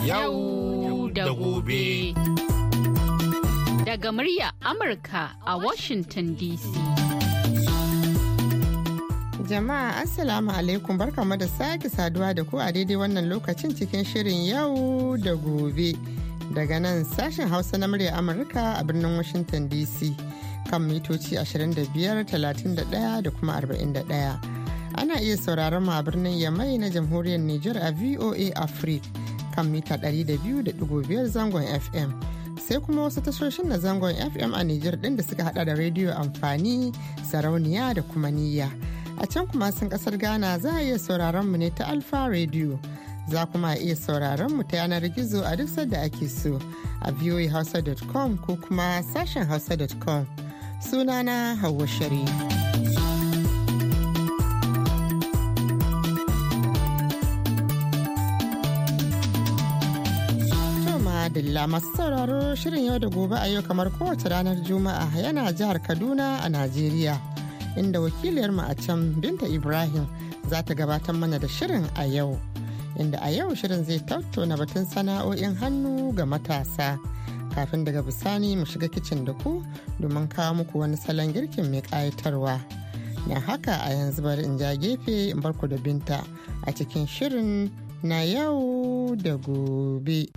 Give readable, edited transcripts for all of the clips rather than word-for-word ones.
Yau da gobe. Daga murya Amurka a Washington DC. Jama'a Assalamu alaikum, barkamu da sake saduwa da ku a daidai wannan lokacin cikin shirin yau da gobe. Daga nan sashen Hausa na murya Amurka a birnin Washington DC kan mitoci 25, 31 da kuma 41. Ana iya sauraron mu a birnin Yamai na Jamhuriyar Nijar a VOA Africa kan mita 200.5 zangon FM. Sai kuma wasu tashoshin na zangon FM a Nijar ɗin da suka hada da rediyo amfani, sarauniya da kuma niyya. A can kuma sun kasar Ghana za a iya sauraron mu ne ta Alfa Radio. Za kuma iya sauraron mu ta yanar gizo a duk sadda ake so a voahausa.com ko kuma sashen hausa.com. Sunana Hauwa Sharif. Adilla masu sauraro shirin yau da gobe a yau kamar kowace ranar Juma'a yana jihar Kaduna a Najeriya, inda wakiliyarmu a can Binta Ibrahim za ta gabatar mana da shirin a yau. Inda a yau shirin zai tattauna batun sana'o'in hannu ga matasa. Kafin daga bisani mu shiga kicin da ku domin kawo muku wani salon girkin mai ƙayatarwa. Na haka a yanzu bari in ja gefe in barku da Binta a cikin shirin na yau da gobe.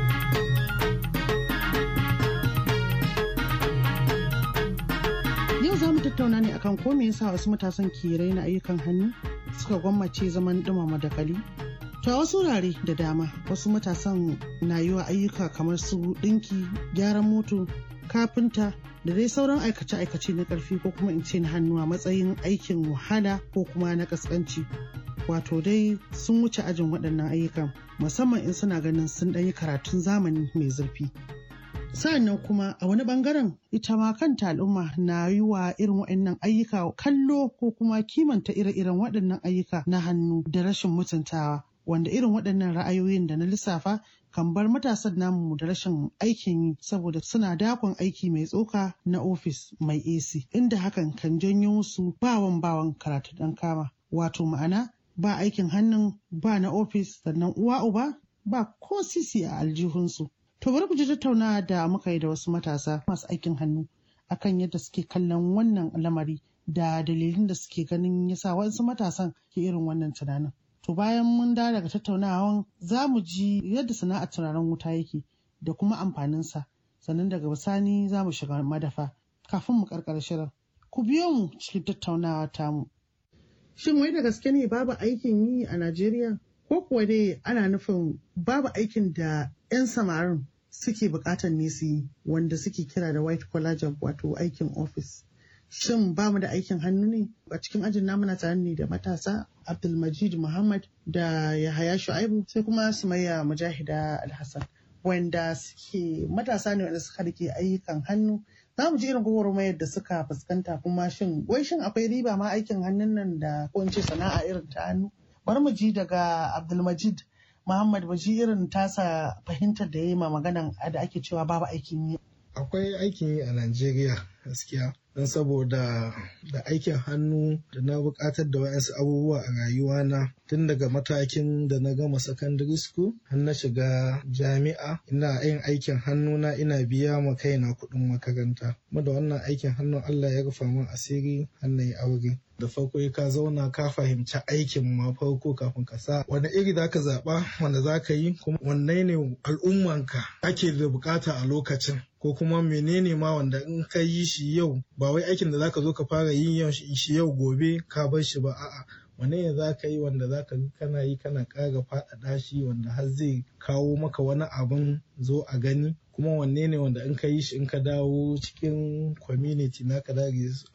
Za mu tattauna ne akan ko me yasa wasu matasan ke raina ayyukan hannu suka gwammace zaman dumama dakali. To a wasu wurare da dama wasu matasan na yi wa ayyuka kamar su ɗinki, gyaran moto, kafinta da dai sauran aikace-aikace na ƙarfi ko kuma in ce na hannu a matsayin aikin wahala ko kuma na ƙasƙanci. Wato dai sun wuce ajin waɗannan ayyukan musamman in suna ganin sun ɗanyi karatun zamani mai zurfi. Sa'annan kuma a wani bangaren ita ma kanta al'umma na yi wa irin waɗannan ayyuka kallo ko kuma kimanta ire-iren waɗannan ayyuka na hannu da rashin mutuntawa, wanda irin waɗannan ra'ayoyin da na lissafa kan bar matasan namu da rashin aikin yi saboda suna dakon aiki mai tsoka na ofis mai AC, inda hakan kan janyo su bawan karatu dan kama, wato ma'ana ba aikin hannun ba na ofis sannan uwa uba ba ko sisi a aljihunsu. To bari ku ji tattaunawa da muka yi da wasu matasa masu aikin hannu akan yadda suke kallon wannan lamari da dalilin da suke ganin yasa wasu matasan ke irin wannan tunanin. To bayan mun dawo daga tattaunawan za mu ji yadda sana'ar turaren wuta yake da kuma amfaninsa, sannan daga bisani za mu shiga madafa kafin mu karkara shirin. Ku biyo mu cikin tattaunawa tamu. Shin wai da gaske ne babu aikin yi a Najeriya? Ko kuwa dai ana nufin babu aikin da 'yan samarin suke bukatar ne su yi wanda suke kira da white collar job, wato aikin office. Shin ba mu da aikin hannu ne? A cikin ajin namu na tare ne da matasa Abdulmajid Muhammad da Yahaya Shu'aibu sai kuma Sumayya Mujahida Alhassan, wanda suke matasa ne wanda suka rike ayyukan hannu. Za mu ji irin gwagwarmayar da suka fuskanta, kuma shin akwai riba ma aikin hannun nan da ko in ce sana'a irin ta hannu? Bari mu ji daga Abdulmajid Muhammad, ba ji irin tasa fahimtar da ya yi ma maganan da ake cewa babu aikin yi. Akwai aikin yi a Najeriya gaskiya, don saboda da aikin hannu da na buƙatar da wayansu abubuwa a rayuwana tun daga matakin da na gama secondary school har na shiga jami'a, ina yin aikin hannuna ina biya ma kaina kuɗin makaranta. Kuma da wannan aikin hannun Allah ya rufa min asiri har na yi aure. Da farko ka zauna ka fahimci aikin ma farko kafin ka sa wani iri za ka zaɓa wanda za ka yi, kuma wanne ne al'ummanka ake da bukata a lokacin, ko kuma menene ma wanda in ka yi shi yau ba wai aikin da za ka zo ka fara yin shi yau gobe ka bar shi ba, a'a wanne ne za ka yi wanda za ka kana yi kana ƙara faɗaɗa shi wanda har zai kawo maka wani abin zo a gani, kuma wanne ne wanda in ka yi shi in ka dawo cikin community naka da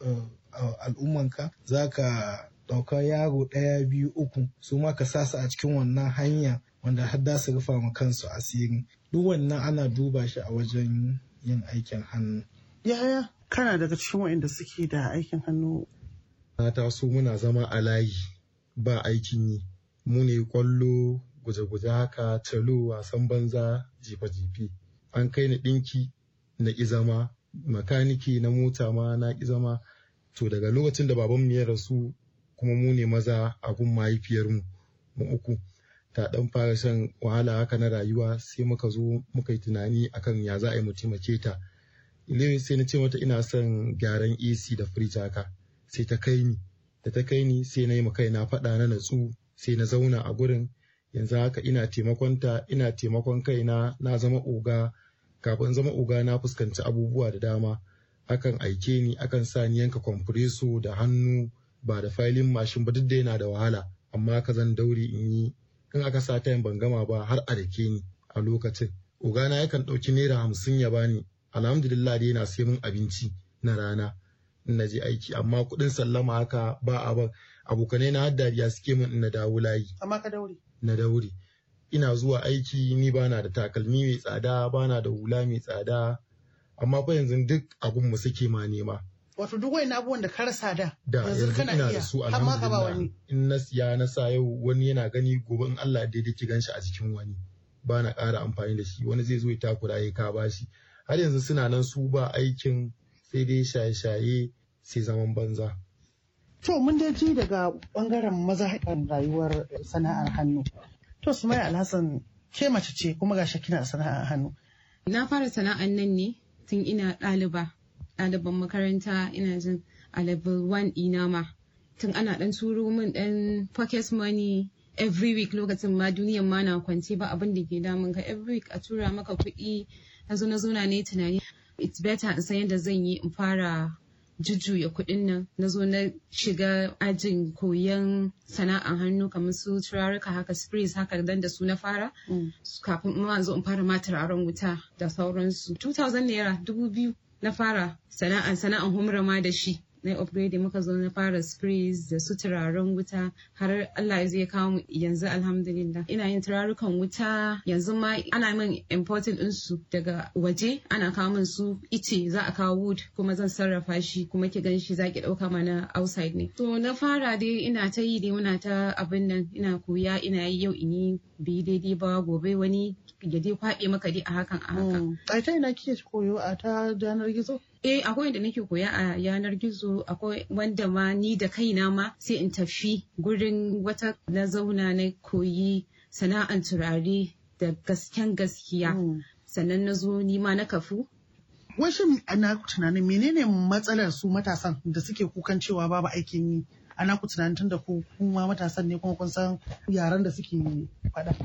al'ummanka za ka ɗauka yaro ɗaya biyu uku su ma ka sa su a cikin wannan hanya wanda har da su rufa ma kansu asiri. Duk wannan ana duba shi a wajen yin aikin hannu. Yaya kana daga cikin waɗanda suke da aikin hannu? Na taso muna zama a layi ba aikin yi, mu ne kwallo, guje-guje haka, talo, wasan banza, jife-jife. An kai ni ɗinki na ƙi zama, makaniki na mota ma na ƙi zama. To daga lokacin da babanmu ya rasu kuma mu ne maza a gun mahaifiyarmu mu uku, ta dan fara shan wahala haka na rayuwa, sai muka zo muka yi tunani akan ya za a yi mu taimake ta. Sai na ce mata ina son gyaran AC da fridge haka, sai ta kai ni. Da ta kai ni sai na yi kai na faɗa na natsu, sai na zauna a gurin. Yanzu haka ina taimakon kaina, na zama oga. Kafin zama oga na fuskanci abubuwa da dama. Akan aike ni, akan sa ni yanka kwamfureso da hannu ba da filin mashin ba, duk da yana da wahala, amma ka zan daure in yi. In aka sa tayin ban gama ba har a dake ni a lokacin. Ogana yakan ɗauki naira 50 ya bani. Alhamdulillah dai yana sai min abinci na rana in na je aiki, amma kuɗin sallama haka ba a ban. Abokanai na haddariya suke min in na dawo layi. Amma ka daure? Na daure. Ina zuwa aiki, ni bana da takalmi mai tsada, bana da hula mai tsada, amma fa yanzu duk abun mu suke ma nema. Wato duk wani abubuwan da ka rasa da yanzu kana ina da su, alhamdulillah. In na siya na sa yau, wani yana gani, gobe in Allah daidai ki ganshi a jikin wani, bana ƙara amfani da shi. Wani zai zo ya takura ya ka bashi. Har yanzu suna nan su ba aikin, sai dai shaye-shaye, sai zaman banza. To mun dai ji daga bangaren maza rayuwar sana'ar hannu. To Sumayya Alhassan, ke mace ce kuma gashi kina sana'ar hannu. Na fara sana'ar nan ne tun ina ɗaliban makaranta, ina jin a level 1 ina ma. Tun ana ɗan turo min ɗan pocket money every week, lokacin ma duniyan ma na kwance ba abin da ke damun ka, every week a tura maka kuɗi. Na zauna ne tunani it's better in san yadda zan yi in fara jujjuya kuɗin nan. Na zo na shiga ajin koyon sana'ar hannu kamar su turaruka haka, sprays haka, dan da su na fara. Kafin ma zo in fara ma turaren wuta da sauransu. 2000 naira 2000 na fara sana'an humra ma da shi. Na upgrade muka zo na fara sprays da su turaren wuta, har Allah ya zai kawo mu yanzu alhamdulillah. Ina yin turarukan wuta yanzu ma ana min importing ɗinsu daga waje, ana kawo min su ice, za a kawo wood kuma zan sarrafa shi kuma ki gan shi za ki ɗauka mana outside ne. To na fara dai ina ta yi dai muna ta abin nan, ina koya, ina yi yau in yi bi daidai ba, gobe wani ya dai kwaɓe maka dai a hakan. A ta ina kike koyo, a ta yanar gizo? Akwai wanda nake koya a yanar gizo, akwai wanda ma ni da kaina ma sai in tafi gurin wata na zauna na koyi sana'an turare da gaskiya. Sannan na zo ni ma na kafu. Washin ana tunanin menene matsalar su matasan da suke kukan cewa babu aikin yi? Ana ku tunanin tun da kuma matasan ne kuma kun san yaran da suke faɗa.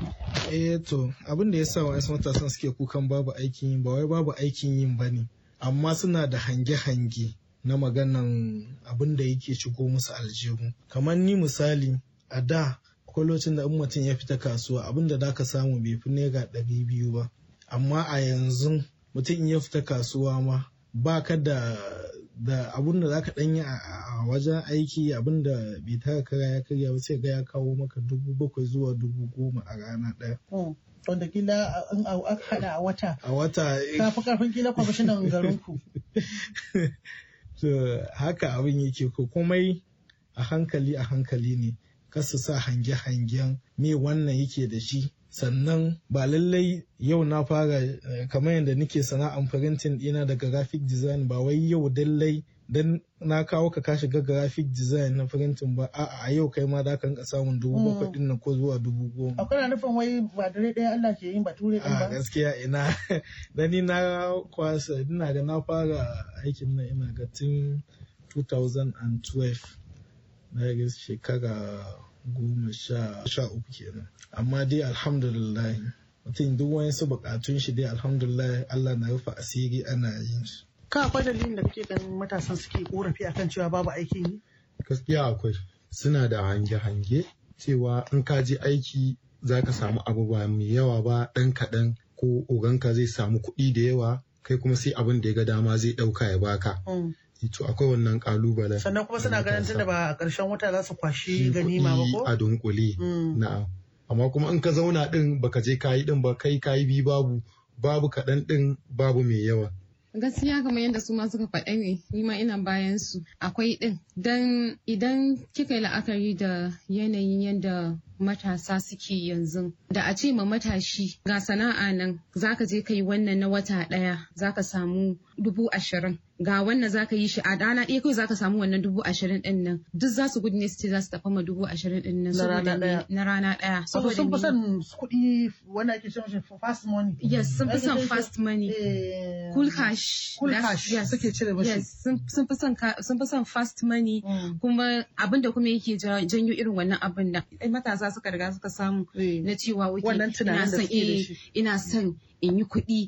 To abin da ya sa wasu matasan suke kukan babu aikin yi, ba wai babu aikin yin ba ne. Amma suna da hange-hange na maganan abin da yake shigo musu aljihu. Kamar ni misali, a da lokacin da mutum ya fita kasuwa, abin da zaka samu bai fi naira 200 ba. Amma a yanzu mutum in ya fita kasuwa ma ba ka da abin da zaka ɗanyi a wajen aiki, abin da bai taka kara ya karya ba, sai ga ya kawo maka 7,000 zuwa 10,000 a rana ɗaya. Wanda kila in aka hada a wata ta fi karfin kila kwamishinan garinku. Haka abin yake, ko komai a hankali ne, kasu sa hangen me wannan yake da shi. Sannan ba lallai yau na fara kamar yadda nake sana'an printing ɗina daga graphic design, ba wai yau dallai dan na kawo ka shiga graphic design na printing ba, a yau kai ma da ka samun 7,000 din nan ko zuwa 10,000. Akwai na nufin wai ba dare ɗaya Allah ke yin bature ɗin ba? Gaskiya ina da ni na kwasa, ina ga na fara aikin nan ina ga tun 2012, na ga shekara 13 kenan. Amma dai alhamdulillah mutum duk wani su bukatun shi dai alhamdulillah Allah na rufe asiri ana yin shi. Ka akwai dalilin da kake ganin matasan suke korafi akan cewa babu aikin yi? Gaskiya akwai, suna da hange-hange cewa in ka je aiki za ka samu abu ba mai yawa ba, ɗan kaɗan, ko oganka zai samu kuɗi da yawa, kai kuma sai abin da ya ga dama zai ɗauka ya baka. To akwai wannan kalubalen. Sannan kuma suna ganin tunda ba a ƙarshen wata za su kwashi ganima ba ko? A dunkule. Na'am. Amma kuma in ka zauna din baka je kayi din ba, kai kayi bi babu kaɗan din, babu mai yawa. Gaskiya kamar yadda su ma suka faɗa ne, ni ma ina bayan su. Akwai din dan idan kika yi la'akari da yanayin yadda matasa suke yanzu. Da a ce ma matashi ga sana'a nan zaka je kai wannan na wata ɗaya zaka samu 20,000. Ga wannan zaka yi shi a rana ɗaya kawai zaka samu wannan 20,000 ɗin nan. Duk za su gudu ne su ce za su tafi ma 20,000 ɗin nan na rana ɗaya. Saboda sun fi son kuɗi wanda ake cewa fast money. Yes, sun fi son fast money. Cool cash. Cool cash suke cire mashi. Yes, sun fi son fast money. Kuma abinda kuma yake janyo irin wannan abin da matasa suka riga suka samu na cewa ina son in yi kuɗi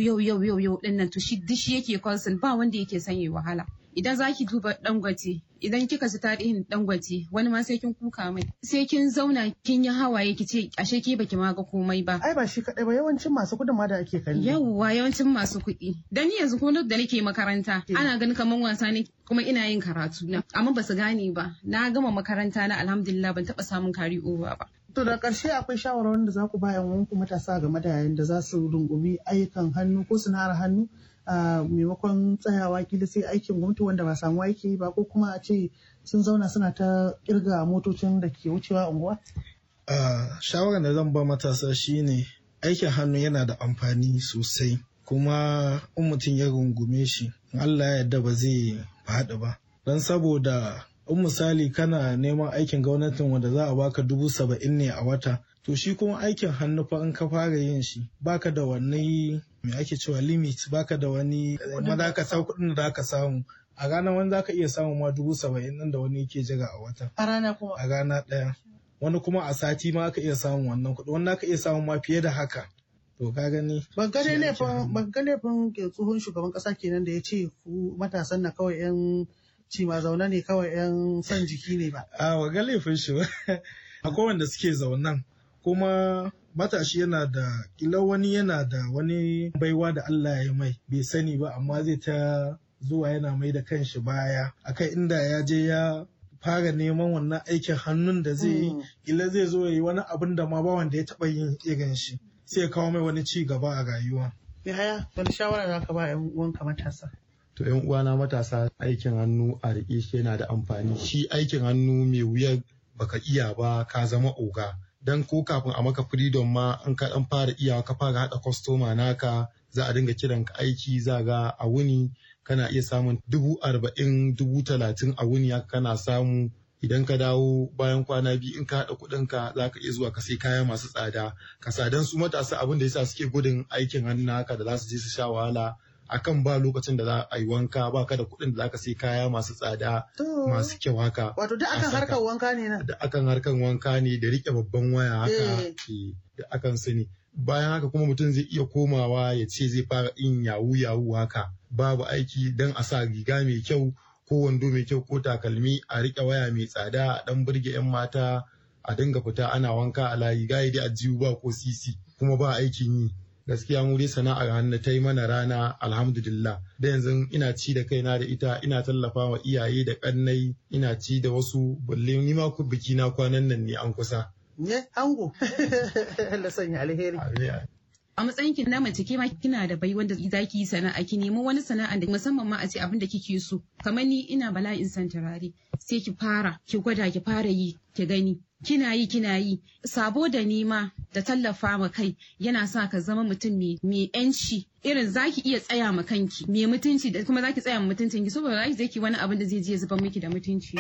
yau din nan to shi yake concern ba wanda yake son yi wahala. Idan zaki duba Dangote, idan kika ji tarihin Dangote, wani ma sai kin kuka mai. Sai kin zauna kin yi hawaye ki ce ashe ke baki ma ga komai ba. Ai ba shi kadai ba, yawancin masu kuɗin ma da ake kalli. Yawwa yawancin masu kuɗi. Dan ni yanzu ko da nake makaranta, ana ganin kaman wasa ne kuma ina yin karatu na. Amma ba su gane ba. Na gama makaranta na alhamdulillah ban taɓa samun carry over ba. To da ƙarshe akwai shawarwarin da za ku ba yan uwanku matasa game da yayin da za su rungumi ayyukan hannu ko sana'ar hannu maimakon tsayawa kila sai aikin gwamnati wanda ba samu aiki ba, ko kuma a ce sun zauna suna ta kirga motocin da ke wucewa unguwa? Shawarar da zan ba matasa shine aikin hannu yana da amfani sosai, kuma in mutum ya rungume shi Allah ya yarda ba zai faɗi ba. Don saboda in misali kana neman aikin gwamnatin wanda za a baka 70,000 ne a wata, to shi kuma aikin hannu fa in ka fara yin shi baka da wani me ake cewa limit, baka da wani kuma za ka sau kuɗin da za ka samu a rana, wani za ka iya samu ma 70,000 nan da wani yake jira a wata. A rana kuma? A rana ɗaya. Wani kuma a sati ma aka iya samun wannan kuɗi, wani aka iya samun ma fiye da haka. To ka gani? Ban gane laifin tsohon shugaban ƙasa kenan da ya ce ku matasan na kawai 'yan ci ma zaune ne, kawai 'yan son jiki ne ba. Wa ga laifin shi ba. Akwai wanda suke zaunan, kuma matashi yana da kila wani yana da wani baiwa da Allah ya mai bai sani ba, amma zai ta zuwa yana mai da kanshi baya akai inda ya je ya fara neman wannan aikin hannun da zai yi, kila zai zo ya yi wani abin da ma ba wanda ya taɓa yin irin shi, sai ya kawo mai wani ci gaba a rayuwa. Yaya wani shawara za ka ba 'yan uwanka matasa? To 'yan uwana matasa, aikin hannu a riƙe shi yana da amfani. Shi aikin hannu mai wuyar baka iya ba ka zama oga. Dan ko kafin a maka freedom ma in ka dan fara iyawa ka fara haɗa kwastoma naka, za a dinga kiran ka aiki, za ga a wuni kana iya samun 40,000, 30,000 a wuni haka kana samu. Idan ka dawo bayan kwana biyu in ka haɗa kuɗinka za ka iya zuwa ka sai kaya masu tsada. Kasadan su matasa abin da yasa suke gudun aikin hannu haka da za su je su sha wahala akan ba lokacin da za a yi wanka, ba ka da kuɗin da za ka sai kaya masu tsada masu kyau haka. Wato da akan harkar wanka ne na? Da akan harkar wanka ne da riƙe babban waya haka da akan sani. Bayan haka kuma mutum zai iya komawa ya ce zai fara yin yawu haka. Babu aiki don a sa riga mai kyau ko wando mai kyau ko takalmi, a riƙe waya mai tsada, a ɗan burge 'yan mata, a dinga fita ana wanka a layi, gaye dai a jiwu ba ko sisi kuma ba aikin yi. Gaskiya mu dai sana'ar hannu ta yi mana rana alhamdulillah. Da yanzu ina ci da kaina da ita, ina tallafa wa iyaye da ƙannai, ina ci da wasu, balle ni ma biki na kwanan nan ne an kusa. Ne ango. Allah sanya alheri. A matsayin ki na mace ke ma kina da bai wanda za ki yi sana'a, ki nemi wani sana'a da musamman ma a ce abin da kike so. Kamar ni ina bala'in san turare, sai ki fara ki gwada ki fara yi ki gani. Kina yi sabo da nema da tallafa ma kai yana sa ka zama mutum mai yanci, irin zaki iya tsaya ma kanki mai mutunci da kuma zaki tsaya ma mutuncin ki, saboda zaki je ki wani abin da zai je zuba miki da mutunci.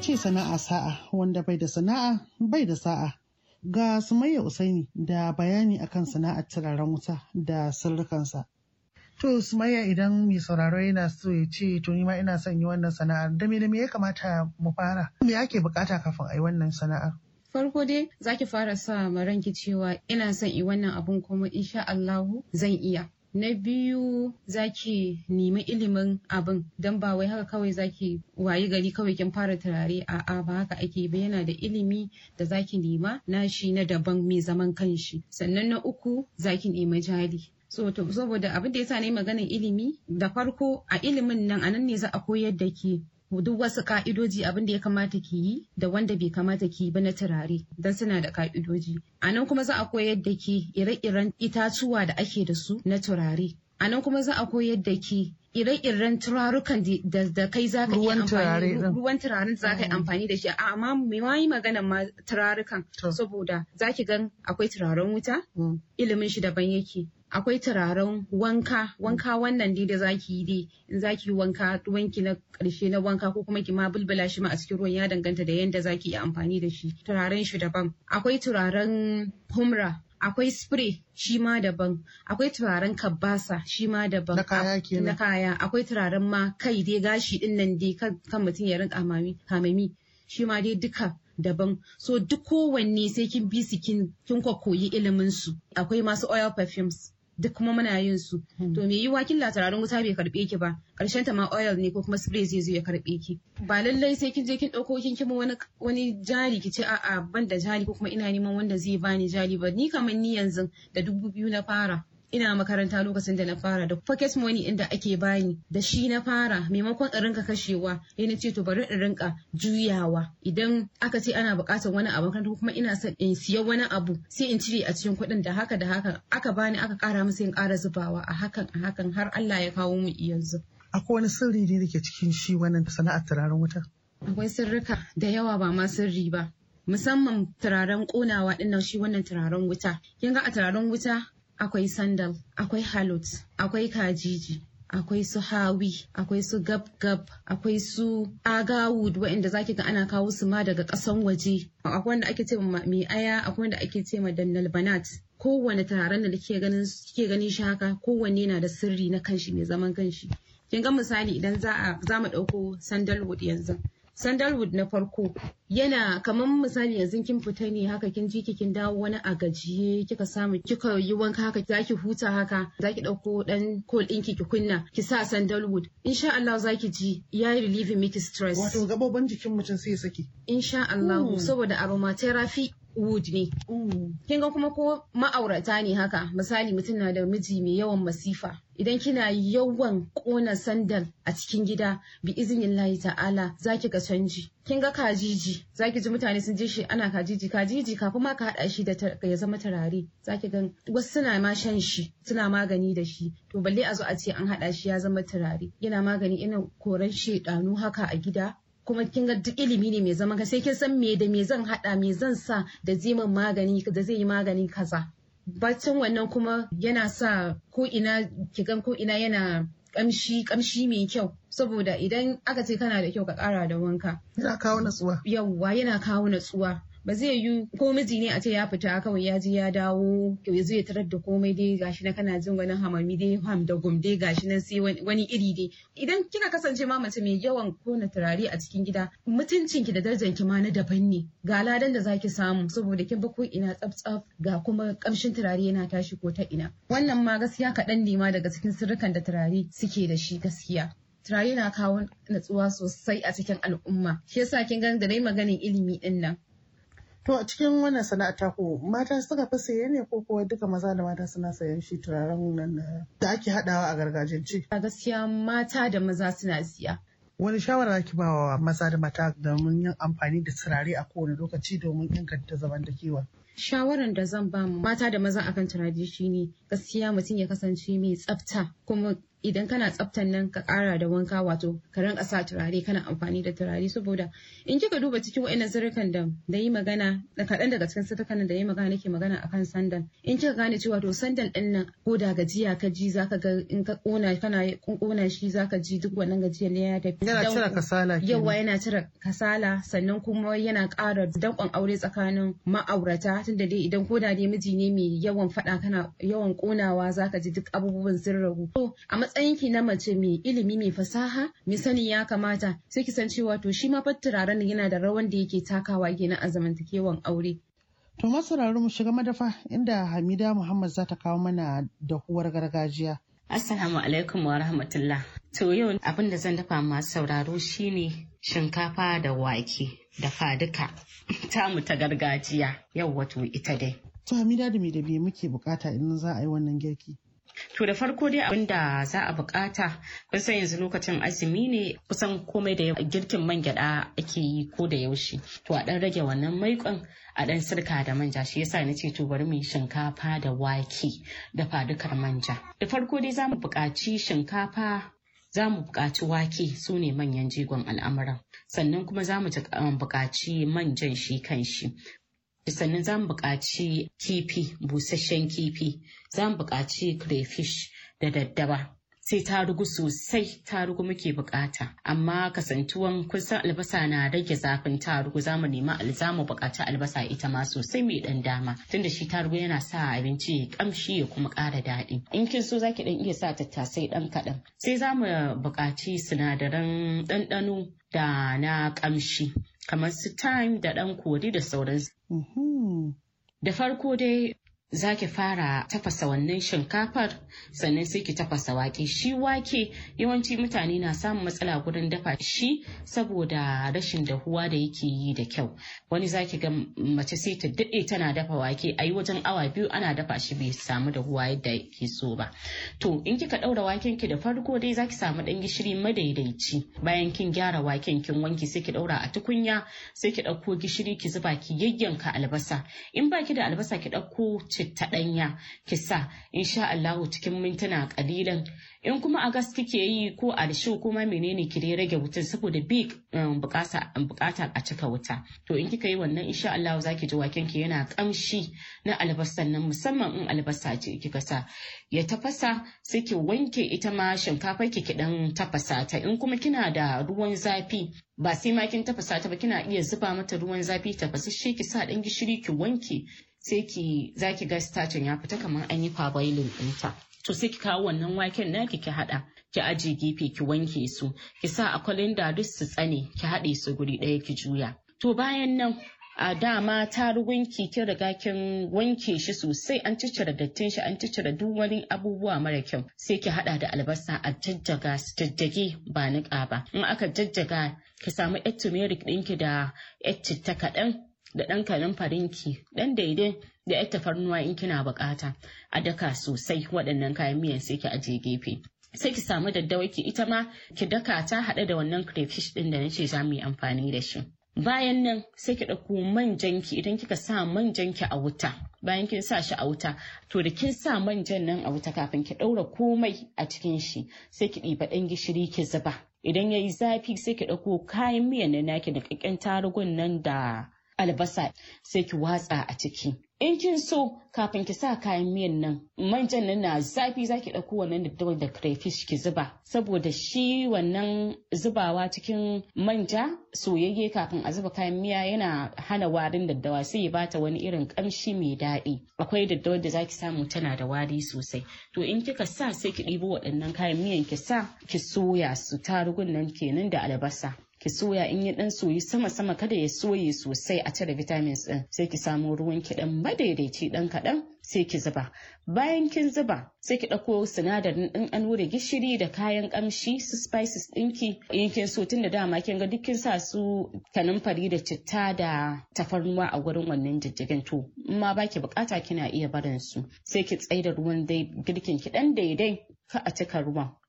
ce sana'a sa'a, wanda bai da sana'a bai da sa'a. Ga Sumayya Usaini da bayani akan sana'ar turaren wuta da sirrikansa. To Sumayya, idan mai sauraro yana so ya ce to ni ma ina son yi wannan sana'ar, da me ya kamata mu fara? Me ake bukata kafin a yi wannan sana'ar? Farko dai zaki fara sa ma ranki cewa ina son yi wannan abun kuma insha Allahu zan iya. Na biyu zaki nemi ilimin abin, don ba wai haka kawai zaki wayi gari kawai kin fara turare, a'a ba haka ake ba, yana da ilimi da zaki nema nashi na daban mai zaman kanshi. Sannan na uku zaki nemi jari. Saboda abin da yasa na yi maganar ilimi, da farko a ilimin nan anan ne za a koyar da ke duk wasu ka'idoji abin da ya kamata ki yi da wanda bai kamata ki yi ba na turare, don suna da ka'idoji. A nan kuma za a koyar da ki ire-iren itatuwa da ake da su na turare. A nan kuma za a koyar da ki ire-iren turarukan da kai za ka yi amfani da ruwan turaren za ka yi amfani da shi. Amma mai ma yi maganan ma turarukan, saboda za ki gan akwai turaren wuta, ilimin shi daban yake. Akwai turaren wanka wannan dai da zaki yi dai, in zaki yi wanka ruwanki na ƙarshe na wanka ko kuma ki ma bulbula shi ma a cikin ruwan, ya danganta da yanda zaki yi amfani da shi. Turaren shi daban. Akwai turaren humra, akwai spray shi ma daban, akwai turaren kabbasa shi ma daban. Na kaya kenan. Na kaya. Akwai turaren ma kai dai gashi din nan dai kan mutum ya rinka hamami shi ma dai duka daban. So duk kowanne sai kin bi su kin koyi ilimin su. Akwai masu oil perfumes, duk kuma muna yin su. To me yiwa kin turaren wuta bai karbe ki ba, karshen ta ma oil ne ko kuma spray zai zo ya karbe ki. Ba lallai sai kin je kin dauko kin kima wani jari ki ce a'a ban da jari ko kuma ina neman wanda zai bani jari ba. Ni kamar ni yanzu da 2000 na fara. Ina makaranta lokacin da na fara, da pocket money inda ake bani da shi na fara, maimakon in rinka kashewa sai na ce to bari in rinka juyawa. Idan aka ce ana buƙatar wani abu ko kuma ina son in siya wani abu sai in cire a cikin kuɗin, da haka aka bani aka ƙara masa in ƙara zubawa a hakan har Allah ya kawo mu yanzu. Akwai wani sirri ne da ke cikin shi wannan sana'ar turaren wuta? Akwai sirrika da yawa, ba ma sirri ba, musamman turaren ƙonawa ɗin nan, shi wannan turaren wuta. Kin ga a turaren wuta akwai sandal, akwai halot, akwai kajiji, akwai su hawi, akwai su gab, akwai su agawud waɗanda zaki ga ana kawo su ma daga ƙasan waje. Akwai wanda ake ce ma mai aya, akwai wanda ake ce ma dannal banat. Kowane turaren da kike ganin shi haka, kowanne na da sirri na kanshi mai zaman kanshi. Kin ga misali idan za mu ɗauko sandalwood yanzu. Sandalwood na farko yana kamar misali yanzu kin fita ne haka, kin ji kin dawo wani a gajiye, kika samu kika yi wanka haka, zaki huta haka, zaki dauko dan coal ɗinki ki kunna, ki sa sandalwood, insha Allah zaki ji yayi relieving miki stress. Wato gabobin jikin mutum sai ya saki. Insha Allah, saboda aromatherapy wood ne. Kin ga kuma ko ma'aurata ne haka, misali mutum na da miji mai yawan masifa, idan kina yawan kona sandal a cikin gida, bi iznillahi ta'ala zaki ga canji. Kin ga kajiji, zaki ji mutane sun je shi ana kajiji kafin ma ka hada shi da ya zama turare, zaki ga wasu suna ma shan shi, suna magani da shi, to balle a zo a ce an hada shi ya zama turare. Yana magani, ina koran shedanu haka a gida. Kuma kin ga duk ilimi ne mai zaman ka, sai kin san me da me zan hada, me zan sa da zai min magani, da zai yi magani kaza. Bacin wannan kuma yana sa ko ina kigan ko ina yana kamshi mai kyau, saboda idan aka ce kana da kyau ka kara da wanka. Yana kawo natsuwa. Yawwa, yana kawo natsuwa. Ba zai yi ko miji ne a ce ya fita kawai ya ji ya dawo ya zo ya tarar da komai dai gashi na kana jin wani hamami dai ham da gum dai gashi nan sai wani iri dai. Idan kika kasance ma mace mai yawan kona turare a cikin gida, mutuncinki da darajarki ma na daban ne, ga ladan da zaki samu saboda kin ba ko ina tsaf ga kuma kamshin turare yana tashi ko ta ina. Wannan ma gaskiya kaɗan ne ma daga cikin sirrukan da turare suke da shi gaskiya. Turare na kawo natsuwa sosai a cikin al'umma. Shi yasa kin ga da nayi maganin ilimi din nan. To a cikin wannan sana'a taku mata suka fi saye ne ko kuwa duka maza da mata suna sayan shi turaren nan da ake haɗawa a gargajiyance? A gaskiya mata da maza suna siya. Wani shawara ki ba wa maza da mata domin yin amfani da turare a kowane lokaci domin inganta zamantakewa? Shawaran da zan ba mata da maza akan turare shine gaskiya mutum ya kasance mai tsafta, kuma idan kana tsaftan nan ka ƙara da wanka, wato ka rinka sa turare, kana amfani da turare, saboda in kika duba cikin wa'annan sirrikan da yi magana da kaɗan daga cikin sirrikan da yi magana nake magana akan sandal. In kika gane cewa to sandal ɗin nan ko da gajiya ka ji zaka ga in ka ƙona shi zaka ji duk wannan gajiyar ne ya tafi. Yana cire kasala. Yawa yana cire kasala, sannan kuma yana ƙara danƙon aure tsakanin ma'aurata, tunda dai idan ko da dai miji ne mai yawan faɗa kana yawan ƙonawa zaka ji duk abubuwan sun ragu. To a matsayinki na mace mai ilimi, mai fasaha, mai sani ya kamata, sai ki san cewa to shi ma fa turaren yana da rawan da yake takawa kenan a zamantakewan aure. To masauraro mu shiga madafa inda Hamida Muhammad za ta kawo mana dahuwar gargajiya. Assalamu alaikum wa rahmatullah. To yau abin da zan dafa masu sauraro shine shinkafa da wake dafa duka tamu ta gargajiya. Yau wato ita dai. To Hamida, da me muke bukata idan za a yi wannan girki? To da farko dai abin da za a bukata, kusan yanzu lokacin azumi ne, kusan komai da girkin man gyada ake yi ko da yaushe. To a dan rage wannan maikon, a dan sirka da manja, shi yasa nace to bari mu yi shinkafa da wake da fadukar manja. Da farko dai za mu buƙaci shinkafa, za mu buƙaci wake, su ne manyan jigon al'amuran. Sannan kuma za mu buƙaci manjan shi kan shi. Sannan za mu buƙaci kifi, busasshen kifi, za mu buƙaci crayfish da daddawa. Sai tarugu sosai, tarugu muke buƙata. Amma kasantuwan kusan albasa na rage zafin tarugu, za mu buƙaci albasa ita ma sosai mai ɗan dama. Tunda shi tarugu yana sa abinci ya ƙamshi ya kuma ƙara daɗi. In kin so zaki ɗan iya sa tattasai ɗan kaɗan. Sai za mu buƙaci sinadaran ɗanɗano da na ƙamshi, kamar su thyme da ɗan kori da sauransu. Da farko dai za ki fara tafasa wannan shinkafar, sannan sai ki tafasa wake. Shi wake yawanci mutane na samun matsala gurin dafa shi saboda rashin dahuwa da yake yi da kyau. Wani za ki ga mace sai ta daɗe tana dafa wake, a yi wajen awa 2 ana dafa shi bai samu dahuwa yadda yake so ba. To in kika ɗaura waken ki da farko dai za ki samu ɗan gishiri madaidaici. Bayan kin gyara waken kin wanke, sai ki ɗaura a tukunya, sai ki ɗauko gishiri ki zuba, ki yayyanka albasa. In baki da albasa ki ɗauko citta ɗanya ki sa, insha Allahu cikin mintuna kalilan. In kuma a gas kike yi ko a risho kuma menene, ki dai rage wutar saboda bi bukata a cika wuta. To in kika yi wannan, insha Allahu zaki ji waken ki yana kamshi na albasan nan, musamman in albasa ce kika sa. Ya tafasa, sai ki wanke ita ma shinkafar ki dan tafasa ta. In kuma kina da ruwan zafi, ba sai ma kin tafasa ta ba, kina iya zuba mata ruwan zafi tafasasshe, ki sa dan gishiri ki wanke, sai zaki ga starchin ya fita kamar an yi parboiling ɗinta. To sai ki kawo wannan waken naki ki haɗa, ki aje gefe, ki wanke su, ki sa a kwalinda duk su tsane, ki haɗe su guri ɗaya, ki juya. To bayan nan, a dama tarugunki kin riga kin wanke shi sosai, an ciccire dattin shi, an ciccire duk wani abubuwa mara kyau. Sai ki haɗa da albasa a jajjaga su, jajjage ba niƙa ba. In aka jajjaga, ki samu yar turmeric ɗinki da yar citta kaɗan, da ɗan kanumfarinki ɗan daidai, da yar tafarnuwa in kina bukata. A daka sosai waɗannan kayan miyan, sai ki aje gefe. Sai ki samu daddawa ki ita ma ki daka ta haɗe da wannan crayfish ɗin da nace za mu yi amfani da shi. Bayan nan sai ki ɗauko manjanki. Idan kika sa manjanki a wuta, bayan kin sa shi a wuta, to da kin sa manjan nan a wuta, kafin ki ɗaura komai a cikin shi, sai ki ɗiba ɗan gishiri ki zuba. Idan yayi zafi, sai ki ɗauko kayan miyan nan naki da ƙaƙƙen tarugun nan da albasa, sai ki watsa a ciki. In kin so, kafin ki sa kayan miyan nan, manjan nan na zafi, zaki ɗauko wannan daddawar da crayfish ki zuba, saboda shi wannan zubawa cikin manja soyayye kafin a zuba kayan miya yana hana warin daddawa, sai ya bata wani irin ƙamshi mai daɗi. Akwai daddawar da zaki samu tana da wari sosai. To in kika sa, sai ki ɗibo waɗannan kayan miyan ki sa, ki soya su, tarugun nan kenan da albasa. Ki soya, in ya dan soyi sama kada ya soye sosai a cire vitamins din, sai ki samu ruwan ki dan madaidaici dan kadan, sai ki zuba. Bayan kin zuba, sai ki dauko sinadarin din an wure gishiri da kayan kamshi su spices dinki. In kin so, tunda dama kin ga duk kin sa su kanumfari da citta da tafarnuwa a gurin wannan jijjigen, to in ma baki bukata kina iya barin su. Sai ki tsaida ruwan dai girkin ki dan daidai, ka a cika ruwan.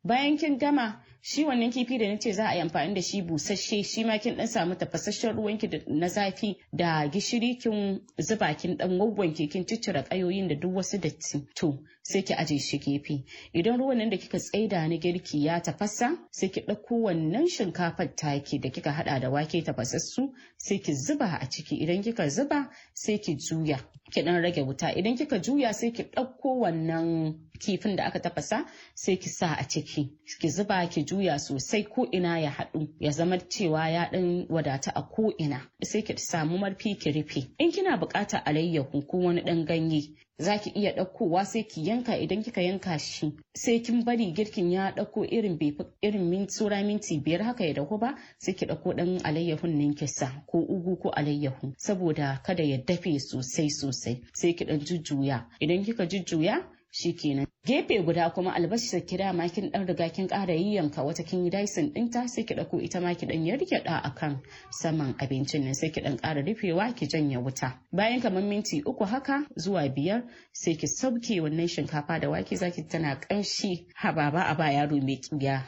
Bayan kin gama shi wannan kifi da nace za a yi amfani da shi busasshe, shi ma kin dan samu tafasasshen ruwanki na zafi da gishiri, kin zuba kin dan wawwanke, kin ciccire kayoyin da duk wasu datti, to sai ki aje shi gefe. Idan ruwan nan da kika tsaida na girki ya tafasa, sai ki ɗauko wannan shinkafar taki da kika hada da wake tafasassu, sai ki zuba a ciki. Idan kika zuba sai ki juya, ki dan rage wuta. Idan kika juya sai ki ɗauko wannan kifin da aka tafasa sai ki sa a ciki, ki zuba ki juya sosai ko ina ya haɗu, ya zama cewa ya ɗan wadata a ko ina. Sai ki samu marfi ki rufe. In kina buƙatar alayyahu ko wani ɗan ganye za ki iya ɗaukowa sai ki yanka. Idan kika yanka shi sai kin bari girkin ya ɗauko irin tsura minti 5 haka ya dahu ba, sai ki ɗauko ɗan alayyahun nan ki sa, ko ugu ko alayyahu, saboda kada ya dafe sosai sai ki ɗan jujjuya. Idan kika jujjuya shikenan. Gefe guda kuma albasa ki dama kin dan riga kin ƙara yayyanka wata kin yi dicing ɗinta, sai ki ɗauko ita ma ki dan yargyada akan saman abincin nan, sai ki dan ƙara rufewa ki janye wuta. Bayan kamar minti 3 haka zuwa 5 sai ki sauke wannan shinkafa da wake, zaki tana ƙanshi, haba ba a ba yaro mai ƙiya.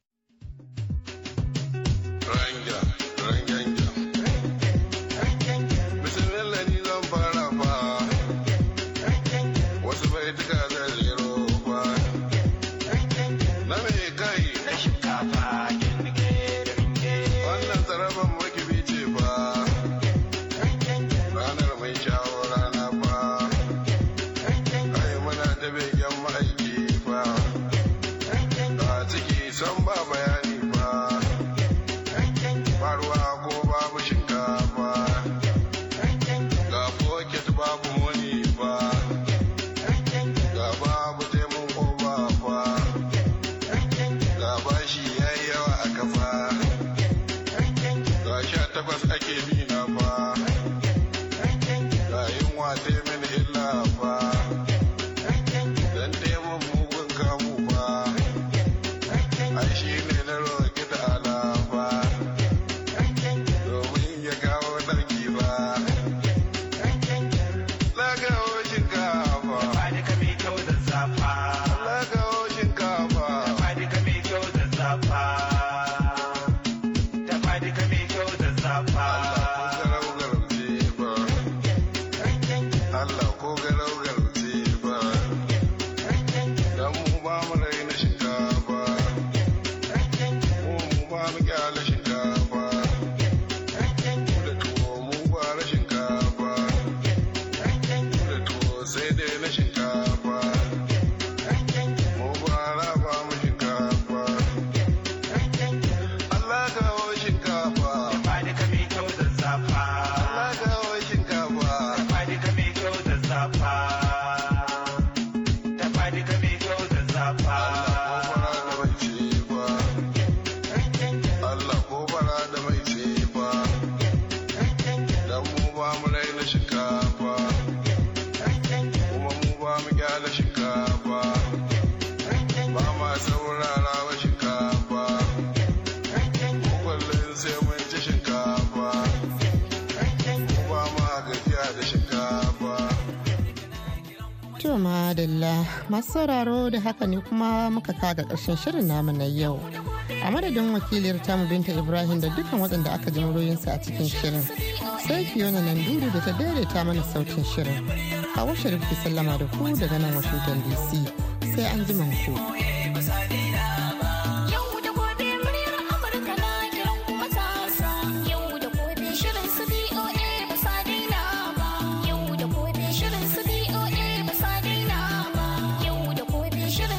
To madalla masu sauraro da haka ne kuma muka kaga ƙarshen shirin namu na yau. A madadin wakiliyar tamu Binta Ibrahim da dukkan waɗanda aka ji muryoyinsu a cikin shirin. Sai Fiona Nanduru da ta daidaita mana sautin shirin. Hawa Sharif ki sallama da ku daga nan Washington DC. Sai an ji ku.